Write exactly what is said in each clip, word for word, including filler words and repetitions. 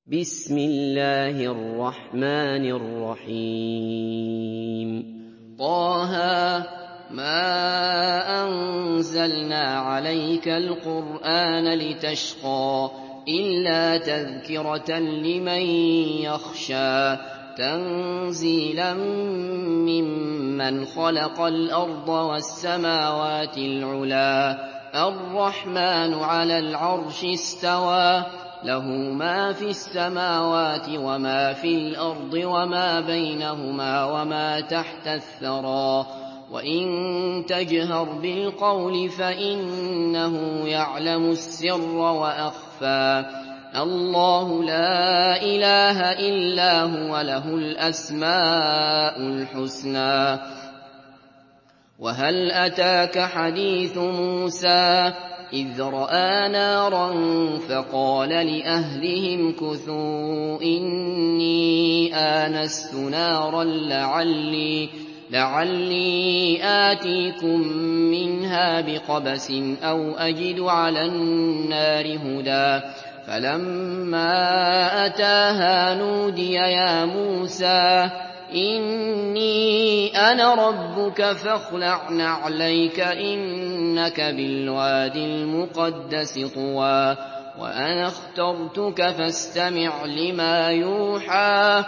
بسم الله الرحمن الرحيم طه ما أنزلنا عليك القرآن لتشقى إلا تذكرة لمن يخشى تنزيلا ممن خلق الأرض والسماوات العلا الرحمن على العرش استوى له ما في السماوات وما في الأرض وما بينهما وما تحت الثرى وإن تجهر بالقول فإنه يعلم السر وأخفى الله لا إله إلا هو له الأسماء الحسنى وهل أتاك حديث موسى إذ رأى نارا فقال لأهلهم كثوا إني آنست نارا لعلي, لعلي آتيكم منها بقبس أو أجد على النار هدى فلما أتاها نودي يا موسى إني أنا ربك فاخلع نعليك إنك بالواد المقدس طوى وأنا اخترتك فاستمع لما يوحى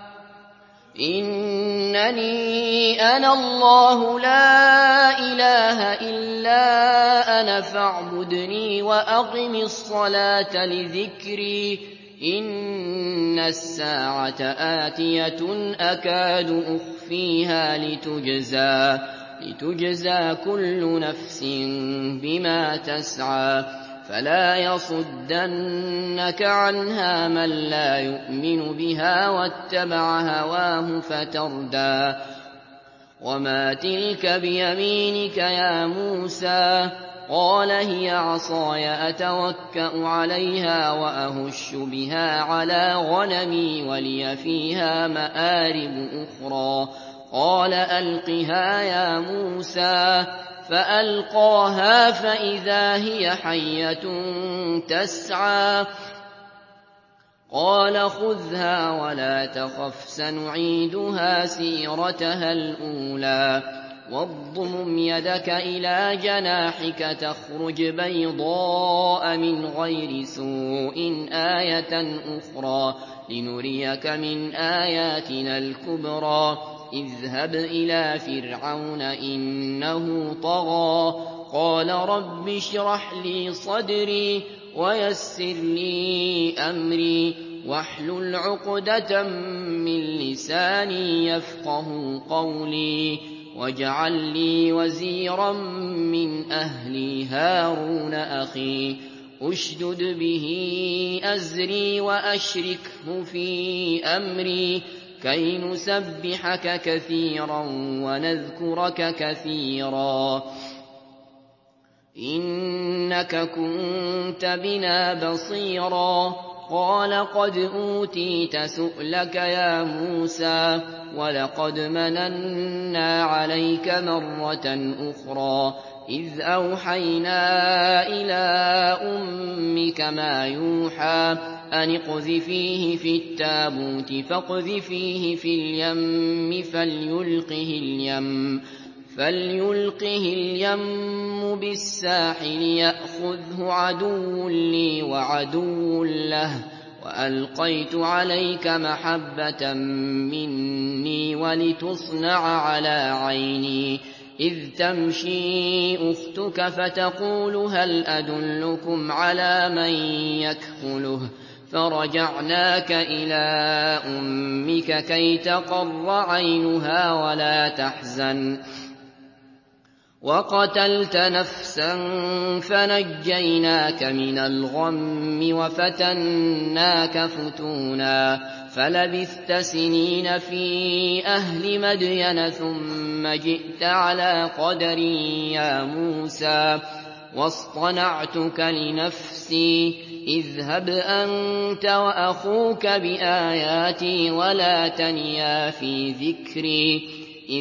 إنني أنا الله لا إله إلا أنا فاعبدني وأقم الصلاة لذكري إن الساعة آتية أكاد أخفيها لتجزى, لتجزى كل نفس بما تسعى فلا يصدنك عنها من لا يؤمن بها واتبع هواه فتردى وما تلك بيمينك يا موسى قال هي عصاي أتوكأ عليها وأهش بها على غنمي ولي فيها مآرب أخرى قال ألقها يا موسى فألقاها فإذا هي حية تسعى قال خذها ولا تخف سنعيدها سيرتها الأولى واضمم يدك إلى جناحك تخرج بيضاء من غير سوء آية أخرى لنريك من آياتنا الكبرى اذهب إلى فرعون إنه طغى قال رب اشرح لي صدري ويسر لي أمري واحلل عقدة من لساني يفقه قولي واجعل لي وزيرا من أهلي هارون أخي أشدد به أزري وأشركه في أمري كي نسبحك كثيرا ونذكرك كثيرا إنك كنت بنا بصيرا قال قد أوتيت سؤلك يا موسى ولقد مننا عليك مرة أخرى إذ أوحينا إلى أمك ما يوحى أن اقذفيه في التابوت فاقذفيه في اليم فليلقه اليم فليلقه اليم بالساحل يأخذه عدو لي وعدو له وألقيت عليك محبة مني ولتصنع على عيني إذ تمشي أختك فتقول هل أدلكم على من يكفله فرجعناك إلى أمك كي تقر عينها ولا تحزن وقتلت نفسا فنجيناك من الغم وفتناك فتونا فلبثت سنين في أهل مدين ثم جئت على قدر يا موسى واصطنعتك لنفسي اذهب أنت وأخوك بآياتي ولا تنيا في ذكري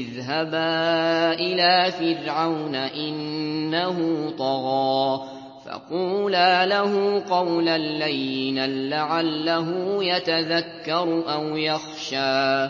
اذهبا إلى فرعون إنه طغى فقولا له قولا لينا لعله يتذكر أو يخشى.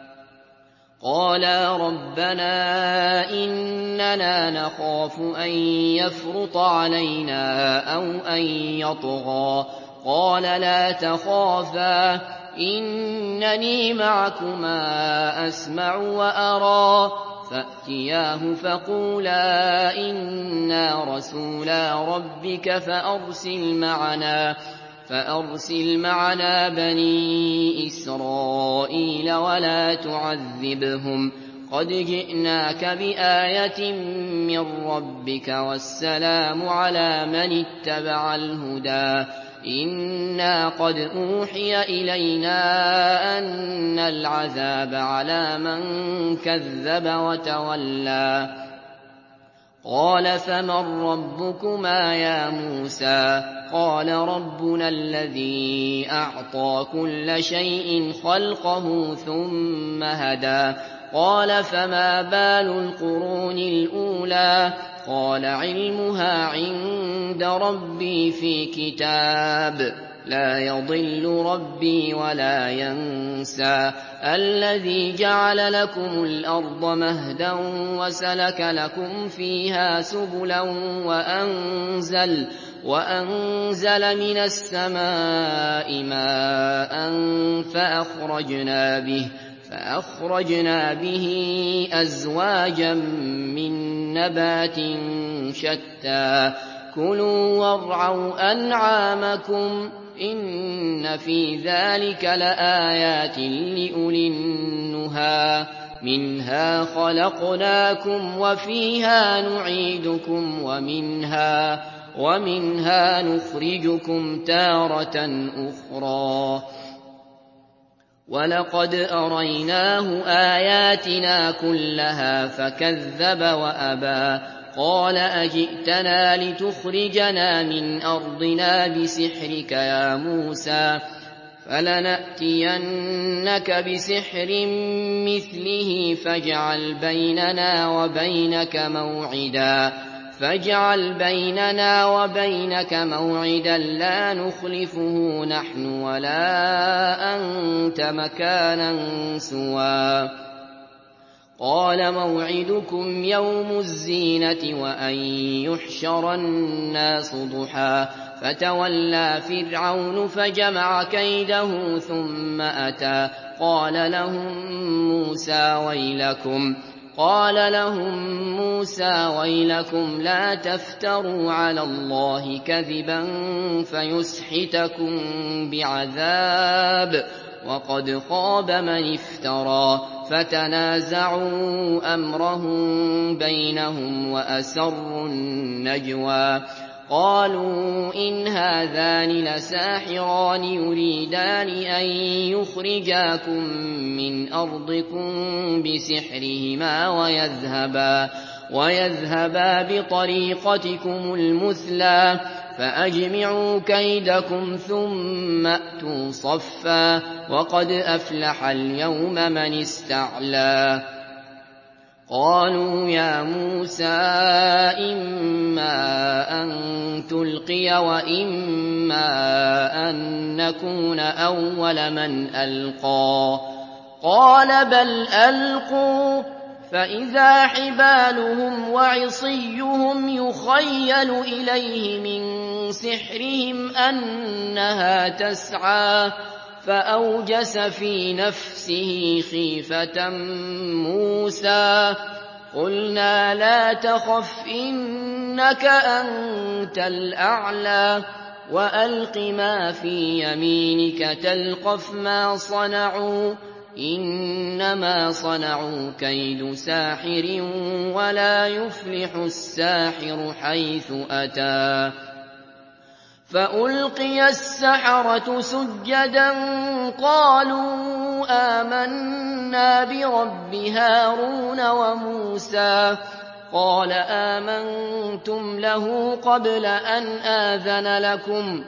قالا ربنا إننا نخاف أن يفرط علينا أو أن يطغى. قال لا تخافا إنني معكما أسمع وأرى. فأتياه فقولا إنا رسولا ربك فأرسل معنا فأرسل معنا بني إسرائيل ولا تعذبهم قد جئناك بآية من ربك والسلام على من اتبع الهدى. إنا قد أوحي إلينا أن العذاب على من كذب وتولى. قال فمن ربكما يا موسى؟ قال ربنا الذي أعطى كل شيء خلقه ثم هدى. قال فما بال القرون الأولى؟ قال علمها عند ربي في كتاب لا يضل ربي ولا ينسى. الذي جعل لكم الأرض مهدا وسلك لكم فيها سبلا وأنزل, وأنزل من السماء ماء فأخرجنا به فأخرجنا به أزواجا من نبات شتى. كلوا وارعوا أنعامكم إن في ذلك لآيات لأولي النهى. منها خلقناكم وفيها نعيدكم ومنها, ومنها نخرجكم تارة أخرى. ولقد أريناه آياتنا كلها فكذب وأبى. قال أجئتنا لتخرجنا من أرضنا بسحرك يا موسى؟ فلنأتينك بسحر مثله فاجعل بيننا وبينك موعدا فاجعل بيننا وبينك موعدا لا نخلفه نحن ولا أنت مكانا سوى. قال موعدكم يوم الزينة وأن يحشر الناس ضحى. فتولى فرعون فجمع كيده ثم أتى. قال لهم موسى ويلكم قال لهم موسى ويلكم لا تفتروا على الله كذبا فيسحتكم بعذاب وقد خاب من افترى. فتنازعوا أمرهم بينهم وأسروا النجوى. قالوا إن هذان لساحران يريدان أن يخرجاكم من أرضكم بسحرهما ويذهبا, ويذهبا بطريقتكم المثلى فأجمعوا كيدكم ثم أتوا صفا وقد أفلح اليوم من استعلى. قالوا يا موسى إما أن تلقي وإما أن نكون أول من ألقى. قال بل ألقوا فإذا حبالهم وعصيهم يخيل إليه من سحرهم أنها تسعى. فأوجس في نفسه خيفة موسى. قلنا لا تخف إنك أنت الأعلى وألق ما في يمينك تلقف ما صنعوا إنما صنعوا كيد ساحر ولا يفلح الساحر حيث أتى. فألقي السحرة سجدا قالوا آمنا برب هارون وموسى. قال آمنتم له قبل أن آذن لكم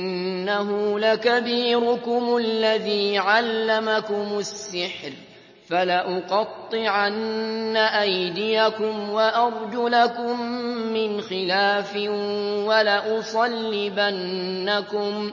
إنه لكبيركم الذي علمكم السحر فَلَأُقَطِّعَنَّ أَيْدِيَكُمْ وَأَرْجُلَكُم مِّنْ خِلَافٍ وَلَأُصَلِّبَنَّكُمْ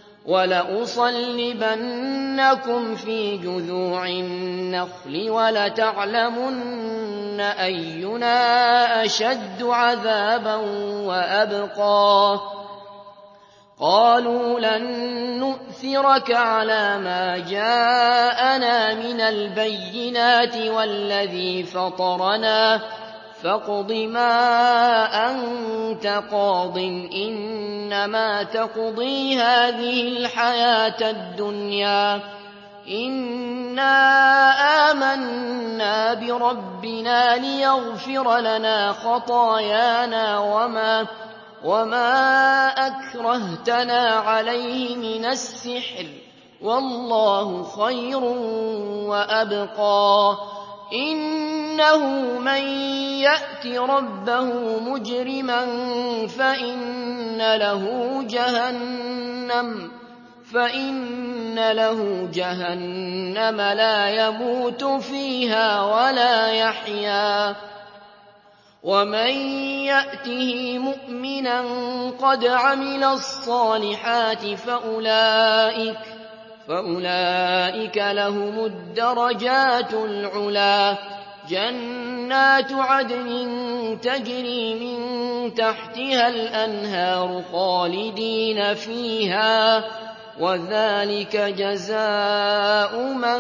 وَلَأُصَلِّبَنَّكُمْ فِي جُذُوعِ النَّخْلِ وَلَتَعْلَمُنَّ أَيُّنَا أَشَدُّ عَذَابًا وَأَبْقَىٰ قَالُوا لَن نُّؤْثِرَكَ عَلَىٰ مَا جَاءَنَا مِنَ الْبَيِّنَاتِ وَالَّذِي فَطَرَنَا فَاقْضِ مَا أَنتَ قَاضٍ ۖ إِنَّمَا تَقْضِي هَٰذِهِ الْحَيَاةَ الدُّنْيَا إِنَّا آمَنَّا بِرَبِّنَا لِيَغْفِرَ لَنَا خَطَايَانَا وَمَا وَمَا أَكْرَهْتَنَا عَلَيْهِ مِنَ السِّحْرِ ۗ وَاللَّهُ خَيْرٌ وَأَبْقَىٰ إِنَّهُ مَن يَأْتِ رَبَّهُ مُجْرِمًا فَإِنَّ لَهُ جَهَنَّمَ فَإِنَّ لَهُ جَهَنَّمَ لَا يَمُوتُ فِيهَا وَلَا يَحْيَىٰ وَمَن يَأْتِهِ مُؤْمِنًا قَدْ عَمِلَ الصَّالِحَاتِ فَأُولَٰئِكَ فَأُولَٰئِكَ لَهُمُ الدَّرَجَاتُ الْعُلَىٰ جَنَّاتُ عَدْنٍ تَجْرِي مِن تَحْتِهَا الْأَنْهَارُ خَالِدِينَ فِيهَا ۚ وَذَٰلِكَ جَزَاءُ مَن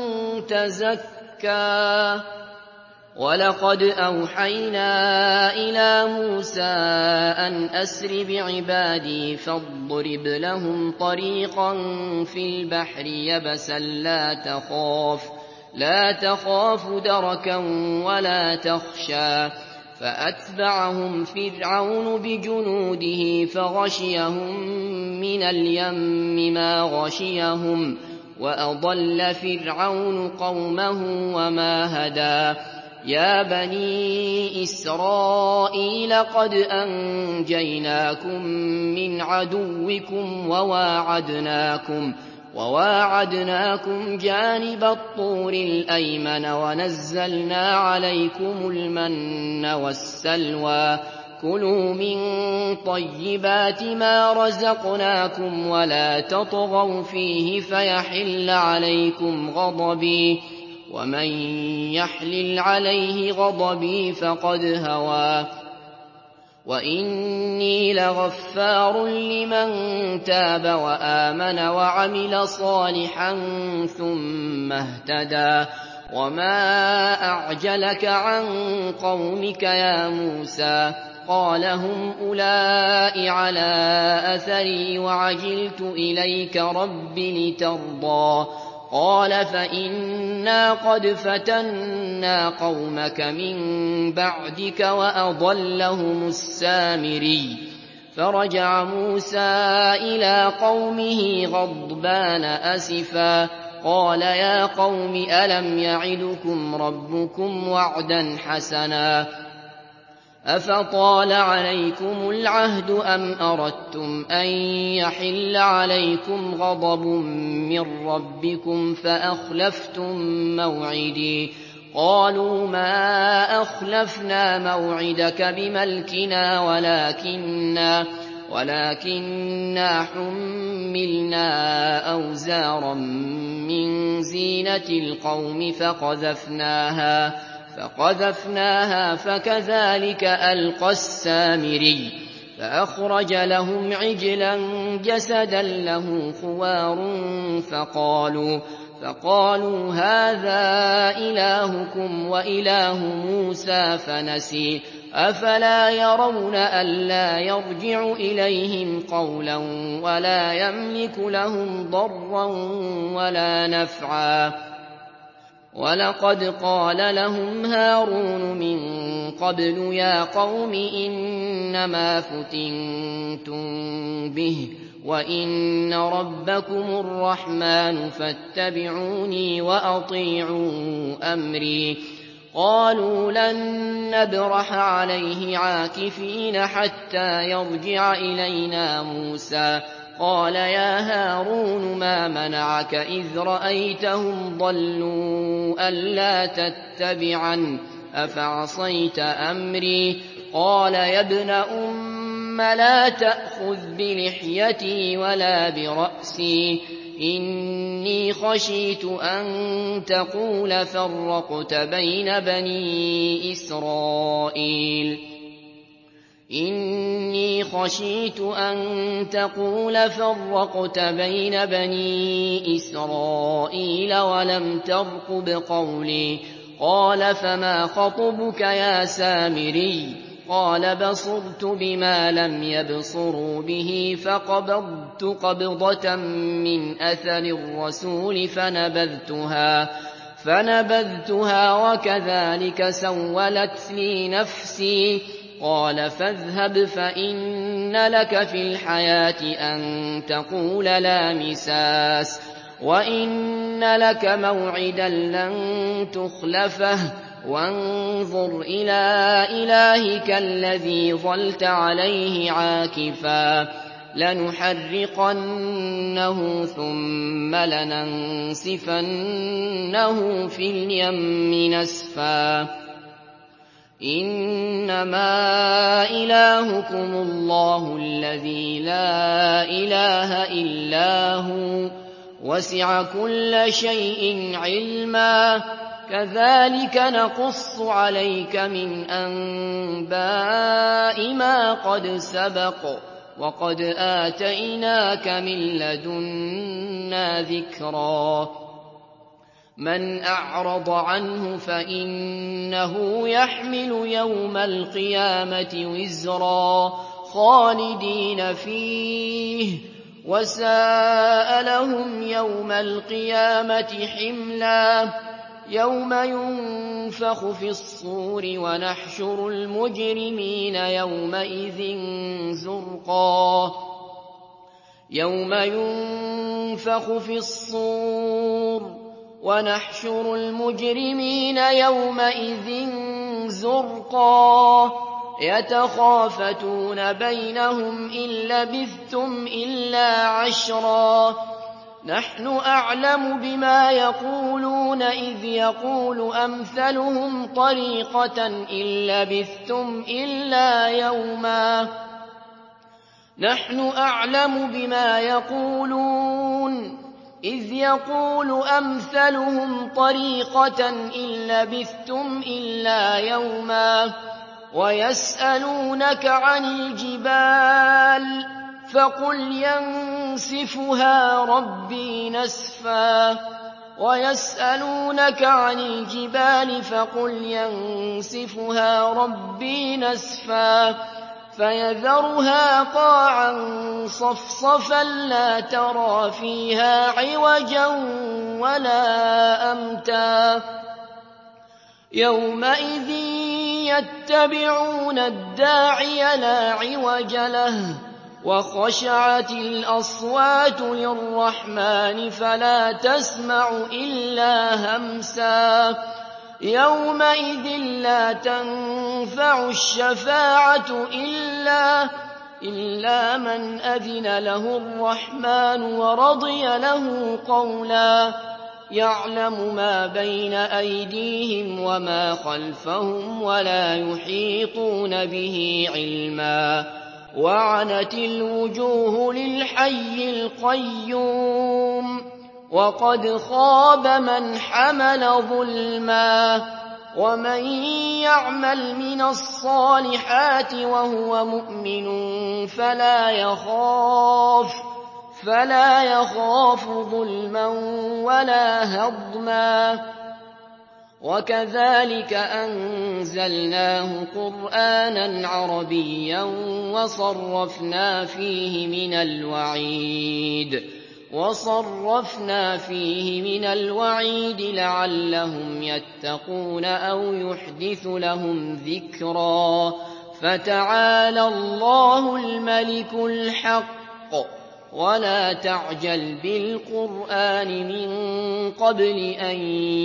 تَزَكَّىٰ وَلَقَدْ أَوْحَيْنَا إِلَىٰ مُوسَىٰ أَنْ أَسْرِ بِعِبَادِي فَاضْرِبْ لَهُمْ طَرِيقًا فِي الْبَحْرِ يَبَسًا لَّا تَخَافُ لَا تَخَافُ دَرَكًا وَلَا تَخْشَىٰ فَأَتْبَعَهُمْ فِرْعَوْنُ بِجُنُودِهِ فَغَشِيَهُم مِّنَ الْيَمِّ مَا غَشِيَهُمْ وَأَضَلَّ فِرْعَوْنُ قَوْمَهُ وَمَا هَدَىٰ يَا بَنِي إِسْرَائِيلَ قَدْ أَنجَيْنَاكُم مِّنْ عَدُوِّكُمْ وَوَاعَدْنَاكُمْ وَوَاعَدْنَاكُمْ جَانِبَ الطُّورِ الْأَيْمَنَ وَنَزَّلْنَا عَلَيْكُمُ الْمَنَّ وَالسَّلْوَىٰ كُلُوا مِن طَيِّبَاتِ مَا رَزَقْنَاكُمْ وَلَا تَطْغَوْا فِيهِ فَيَحِلَّ عَلَيْكُمْ غَضَبِي ۖ وَمَن يَحْلِلْ عَلَيْهِ غَضَبِي فَقَدْ هَوَىٰ وَإِنِّي لَغَفَّارٌ لِّمَن تَابَ وَآمَنَ وَعَمِلَ صَالِحًا ثُمَّ اهْتَدَىٰ وَمَا أَعْجَلَكَ عَن قَوْمِكَ يَا مُوسَىٰ قَالَ هُمْ أُولَاءِ عَلَىٰ أَثَرِي وَعَجِلْتُ إِلَيْكَ رَبِّ لِتَرْضَىٰ قَالَ فَإِنَّا قَدْ فَتَنَّا قَوْمَكَ مِن بَعْدِكَ وَأَضَلَّهُمُ السَّامِرِيُّ فَرَجَعَ مُوسَىٰ إِلَىٰ قَوْمِهِ غَضْبَانَ أَسِفًا قَالَ يَا قَوْمِ أَلَمْ يَعِدْكُمْ رَبُّكُمْ وَعْدًا حَسَنًا أَفَطَالَ عَلَيْكُمُ الْعَهْدُ أَمْ أَرَدتُّمْ أَن يَحِلَّ عَلَيْكُمْ غَضَبٌ مِّن رَّبِّكُمْ فَأَخْلَفْتُم مَّوْعِدِي قَالُوا مَا أَخْلَفْنَا مَوْعِدَكَ بِمَلْكِنَا وَلَٰكِنَّا وَلَٰكِنَّا حُمِّلْنَا أَوْزَارًا مِّن زِينَةِ الْقَوْمِ فَقَذَفْنَاهَا فَقَذَفْنَاهَا فَكَذَٰلِكَ أَلْقَى السَّامِرِيُّ فَأَخْرَجَ لَهُمْ عِجْلًا جَسَدًا لَّهُ خُوَارٌ فَقَالُوا فَقَالُوا هَٰذَا إِلَٰهُكُمْ وَإِلَٰهُ مُوسَىٰ فَنَسِيَ أَفَلَا يَرَوْنَ أَلَّا يَرْجِعُ إِلَيْهِمْ قَوْلًا وَلَا يَمْلِكُ لَهُمْ ضَرًّا وَلَا نَفْعًا وَلَقَدْ قَالَ لَهُمْ هَارُونُ مِن قَبْلُ يَا قَوْمِ إِنَّمَا فُتِنتُم بِهِ وَإِنَّ رَبَّكُمُ الرَّحْمَٰنُ فَاتَّبِعُونِي وَأَطِيعُوا أَمْرِي قَالُوا لَن نَّبْرَحَ عَلَيْهِ عَاكِفِينَ حَتَّىٰ يَرْجِعَ إِلَيْنَا مُوسَىٰ قَالَ يَا هَارُونُ مَا مَنَعَكَ إِذْ رَأَيْتَهُمْ ضَلُّوا أَلَّا تَتَّبِعَنِ أَفَعَصَيْتَ أَمْرِي قَالَ يَا ابْنَ أُمَّ لَا تَأْخُذْ بِلِحْيَتِي وَلَا بِرَأْسِي إِنِّي خَشِيتُ أَن تَقُولَ فَرَّقْتَ بَيْنَ بَنِي إِسْرَائِيلَ إِنِّي خَشِيتُ أَن تَقُولَ فَرَّقْتَ بَيْنَ بَنِي إِسْرَائِيلَ وَلَمْ تَرْقُبْ قَوْلِي قَالَ فَمَا خَطْبُكَ يَا سَامِرِيُّ قَالَ بَصُرْتُ بِمَا لَمْ يَبْصُرُوا بِهِ فَقَبَضْتُ قَبْضَةً مِّنْ أَثَرِ الرَّسُولِ فَنَبَذْتُهَا فَنَبَذْتُهَا وَكَذَٰلِكَ سَوَّلَتْ لِي نَفْسِي قَالَ فَاذْهَبْ فَإِنَّ لَكَ فِي الْحَيَاةِ أَن تَقُولَ لَا مِسَاسَ وَإِنَّ لَكَ مَوْعِدًا لَّن تُخْلَفَهُ وَانظُرْ إِلَىٰ إِلَٰهِكَ الَّذِي ظَلْتَ عَلَيْهِ عَاكِفًا لَّنُحَرِّقَنَّهُ ثُمَّ لَنَنسِفَنَّهُ فِي الْيَمِّ نَسْفًا إِنَّمَا إِلَٰهُكُمُ اللَّهُ الَّذِي لَا إِلَٰهَ إِلَّا هُوَ وَسِعَ كُلَّ شَيْءٍ عِلْمًا كَذَٰلِكَ نَقُصُّ عَلَيْكَ مِنْ أَنبَاءِ مَا قَدْ سَبَقَ وَقَدْ آتَيْنَاكَ مِن لَّدُنَّا ذِكْرًا مَّنْ أَعْرَضَ عَنْهُ فَإِنَّهُ يَحْمِلُ يَوْمَ الْقِيَامَةِ وِزْرًا خَالِدِينَ فِيهِ وَسَاءَ لَهُمْ يَوْمَ الْقِيَامَةِ حِمْلًا يَوْمَ يُنفَخُ فِي الصُّورِ وَنَحْشُرُ الْمُجْرِمِينَ يَوْمَئِذٍ زُرْقًا يَوْمَ يُنفَخُ فِي الصُّورِ وَنَحْشُرُ الْمُجْرِمِينَ يَوْمَئِذٍ زُرْقًا يَتَخَافَتُونَ بَيْنَهُمْ إِن لَّبِثْتُمْ إِلَّا عَشْرًا نَّحْنُ أَعْلَمُ بِمَا يَقُولُونَ إِذْ يَقُولُ أَمْثَلُهُمْ طَرِيقَةً إِن لَّبِثْتُمْ إِلَّا يَوْمًا نَّحْنُ أَعْلَمُ بِمَا يَقُولُونَ إِذْ يَقُولُ أَمْثَلُهُمْ طَرِيقَةً إِن لَّبِثْتُمْ إِلَّا يَوْمًا وَيَسْأَلُونَكَ عَنِ الْجِبَالِ فَقُلْ يَنسِفُهَا رَبِّي نَسْفًا وَيَسْأَلُونَكَ عَنِ الْجِبَالِ فَقُلْ يَنسِفُهَا رَبِّي نَسْفًا فَيَذَرُهَا قَاعًا صَفْصَفًا لَّا تَرَىٰ فِيهَا عِوَجًا وَلَا أَمْتًا يَوْمَئِذٍ يَتَّبِعُونَ الدَّاعِيَ لَا عِوَجَ لَهُ وَخَشَعَتِ الْأَصْوَاتُ لِلرَّحْمَٰنِ فَلَا تَسْمَعُ إِلَّا هَمْسًا يَوْمَئِذٍ لَّا تَنفَعُ الشَّفَاعَةُ إِلَّا إِلَّا مَنْ أَذِنَ لَهُ الرَّحْمَٰنُ وَرَضِيَ لَهُ قَوْلًا يَعْلَمُ مَا بَيْنَ أَيْدِيهِمْ وَمَا خَلْفَهُمْ وَلَا يُحِيطُونَ بِهِ عِلْمًا وَعَنَتِ الْوُجُوهُ لِلْحَيِّ الْقَيُّومِ وَقَدْ خَابَ مَنْ حَمَلَ ظُلْمًا وَمَن يَعْمَلْ مِنَ الصَّالِحَاتِ وَهُوَ مُؤْمِنٌ فَلَا يَخَافُ فَلَا يَخَافُ ظُلْمًا وَلَا هَضْمًا وَكَذَٰلِكَ أَنزَلْنَاهُ قُرْآنًا عَرَبِيًّا وَصَرَّفْنَا فِيهِ مِنَ الْوَعِيدِ وَصَرَّفْنَا فِيهِ مِنَ الْوَعِيدِ لَعَلَّهُمْ يَتَّقُونَ أَوْ يُحْدِثُ لَهُمْ ذِكْرًا فَتَعَالَى اللَّهُ الْمَلِكُ الْحَقُّ وَلَا تَعْجَلْ بِالْقُرْآنِ مِن قَبْلِ أَن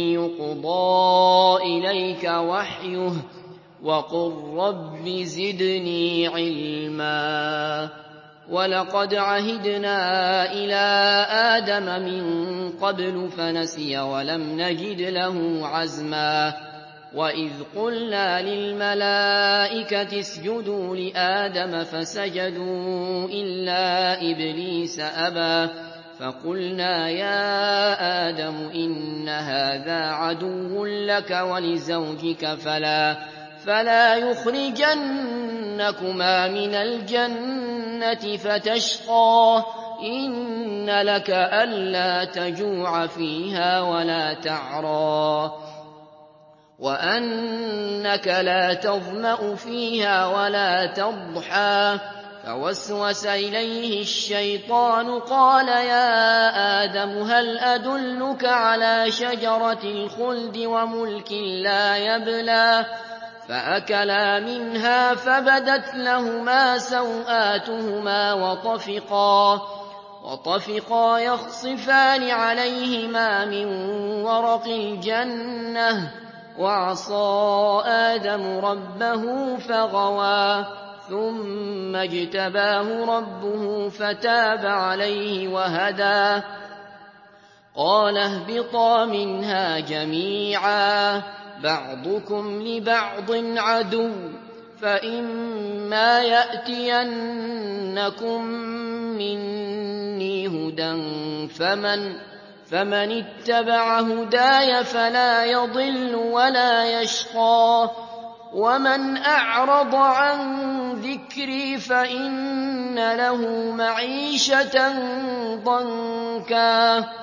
يُقْضَىٰ إِلَيْكَ وَحْيُهُ وَقُل رَّبِّ زِدْنِي عِلْمًا وَلَقَدْ عَهِدْنَا إِلَىٰ آدَمَ مِن قَبْلُ فَنَسِيَ وَلَمْ نَجِدْ لَهُ عَزْمًا وَإِذْ قُلْنَا لِلْمَلَائِكَةِ اسْجُدُوا لِآدَمَ فَسَجَدُوا إِلَّا إِبْلِيسَ أَبَىٰ فَقُلْنَا يَا آدَمُ إِنَّ هَٰذَا عَدُوٌّ لَّكَ وَلِزَوْجِكَ فَلَا فَلَا يُخْرِجَنَّكُمَا مِنَ الْجَنَّةِ فَتَشْقَىٰ إِنَّ لَكَ أَلَّا تَجُوعَ فِيهَا وَلَا تَعْرَىٰ وَأَنَّكَ لَا تَظْمَأُ فِيهَا وَلَا تَضْحَىٰ فَوَسْوَسَ إِلَيْهِ الشَّيْطَانُ قَالَ يَا آدَمُ هَلْ أَدُلُّكَ عَلَىٰ شَجَرَةِ الْخُلْدِ وَمُلْكٍ لَّا يَبْلَىٰ فَأَكَلَا مِنْهَا فَبَدَتْ لَهُمَا سَوْآتُهُمَا وَطَفِقَا وَطَفِقَا يَخْصِفَانِ عَلَيْهِمَا مِن وَرَقِ الْجَنَّةِ وَعَصَىٰ آدَمُ رَبَّهُ فَغَوَىٰ ثُمَّ اجْتَبَاهُ رَبُّهُ فَتَابَ عَلَيْهِ وَهَدَىٰ قَالَ اهْبِطَا مِنْهَا جَمِيعًا بَعْضُكُمْ لِبَعْضٍ عَدُوٌّ ۖ فَإِمَّا يَأْتِيَنَّكُم مِّنِّي هُدًى فَمَنِ فَمَنِ اتَّبَعَ هُدَايَ فَلَا يَضِلُّ وَلَا يَشْقَىٰ ۖ وَمَنْ أَعْرَضَ عَن ذِكْرِي فَإِنَّ لَهُ مَعِيشَةً ضَنكًا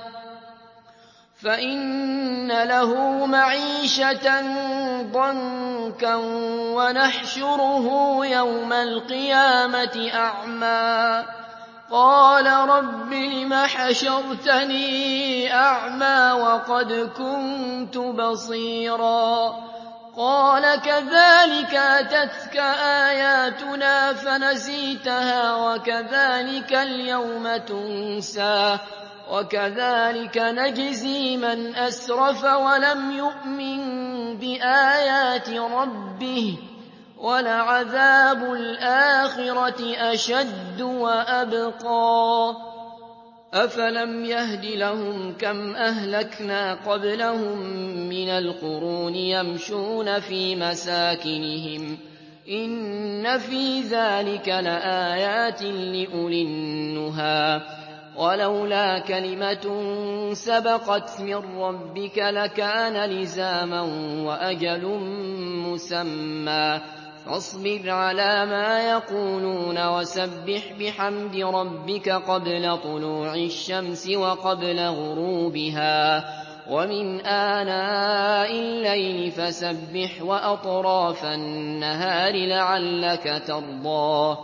فَإِنَّ لَهُ مَعِيشَةً ضَنكًا وَنَحْشُرُهُ يَوْمَ الْقِيَامَةِ أَعْمَىٰ قَالَ رَبِّ لِمَ حَشَرْتَنِي أَعْمَىٰ وَقَدْ كُنتُ بَصِيرًا قَالَ كَذَٰلِكَ أَتَتْكَ آيَاتُنَا فَنَسِيتَهَا وَكَذَٰلِكَ الْيَوْمَ تُنسَىٰ وَكَذَٰلِكَ نَجْزِي مَنْ أَسْرَفَ وَلَمْ يُؤْمِن بِآيَاتِ رَبِّهِ ۚ وَلَعَذَابُ الْآخِرَةِ أَشَدُّ وَأَبْقَىٰ أَفَلَمْ يَهْدِ لَهُمْ كَمْ أَهْلَكْنَا قَبْلَهُم مِّنَ الْقُرُونِ يَمْشُونَ فِي مَسَاكِنِهِمْ ۗ إِنَّ فِي ذَٰلِكَ لَآيَاتٍ لِّأُولِي النُّهَىٰ وَلَوْلَا كَلِمَةٌ سَبَقَتْ مِن رَّبِّكَ لَكَانَ لِزَامًا وَأَجَلٌ مُّسَمًّى فاصبر على ما يقولون وسبح بحمد ربك قبل طلوع الشمس وقبل غروبها ومن آناء الليل فسبح وأطراف النهار لعلك ترضى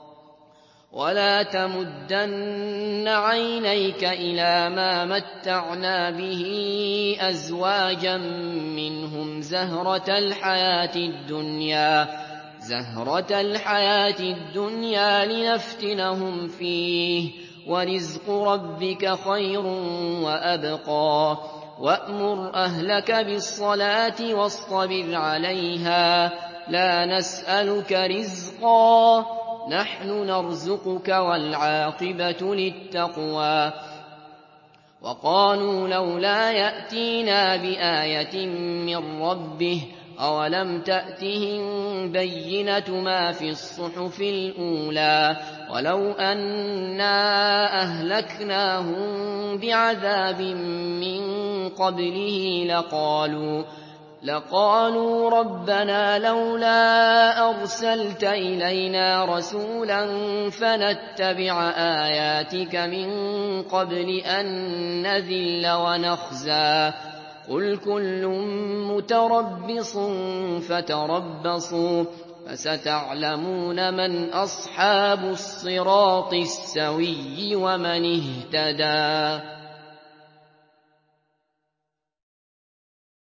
ولا تمدن عينيك إلى ما متعنا به أزواجا منهم زهرة الحياة الدنيا زهرة الحياة الدنيا لنفتنهم فيه ورزق ربك خير وأبقى وأمر أهلك بالصلاة واصطبر عليها لا نسألك رزقا نحن نرزقك والعاقبة للتقوى وقالوا لولا يأتينا بآية من ربه أولم تأتهم بينة ما في الصحف الأولى ولو أنا أهلكناهم بعذاب من قبله لقالوا لقالوا ربنا لولا أرسلت إلينا رسولا فنتبع آياتك من قبل أن نذل ونخزى قل كل متربص فتربصوا فستعلمون من أصحاب الصراط السوي ومن اهتدى